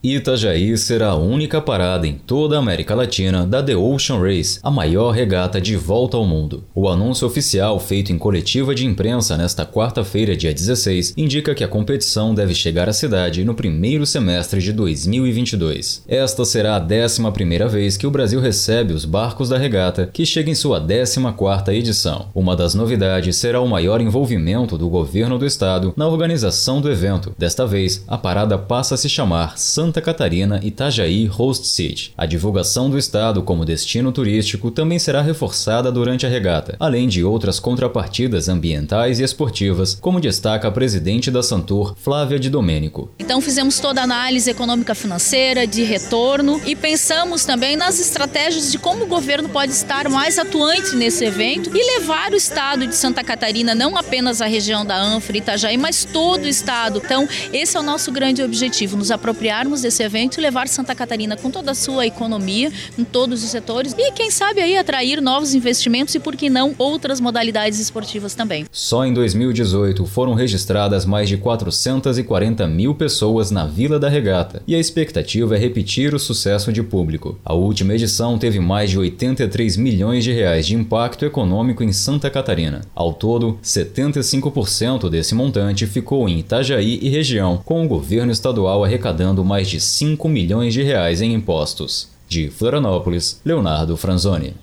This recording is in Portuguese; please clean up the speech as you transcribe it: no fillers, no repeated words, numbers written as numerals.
Itajaí será a única parada em toda a América Latina da The Ocean Race, a maior regata de volta ao mundo. O anúncio oficial feito em coletiva de imprensa nesta quarta-feira, dia 16, indica que a competição deve chegar à cidade no primeiro semestre de 2022. Esta será a 11ª vez que o Brasil recebe os barcos da regata, que chega em sua 14ª edição. Uma das novidades será o maior envolvimento do governo do estado na organização do evento. Desta vez, a parada passa a se chamar Santa Catarina Itajaí Host City. A divulgação do estado como destino turístico também será reforçada durante a regata, além de outras contrapartidas ambientais e esportivas, como destaca a presidente da Santur, Flávia de Domênico. Então fizemos toda a análise econômica financeira, de retorno, e pensamos também nas estratégias de como o governo pode estar mais atuante nesse evento e levar o estado de Santa Catarina, não apenas a região da Anfra e Itajaí, mas todo o estado. Então esse é o nosso grande objetivo, nos apropriarmos desse evento e levar Santa Catarina com toda a sua economia, em todos os setores, e quem sabe aí atrair novos investimentos e, por que não, outras modalidades esportivas também. Só em 2018 foram registradas mais de 440 mil pessoas na Vila da Regata, e a expectativa é repetir o sucesso de público. A última edição teve mais de 83 milhões de reais de impacto econômico em Santa Catarina. Ao todo, 75% desse montante ficou em Itajaí e região, com o governo estadual arrecadando mais de 5 milhões de reais em impostos. De Florianópolis, Leonardo Franzoni.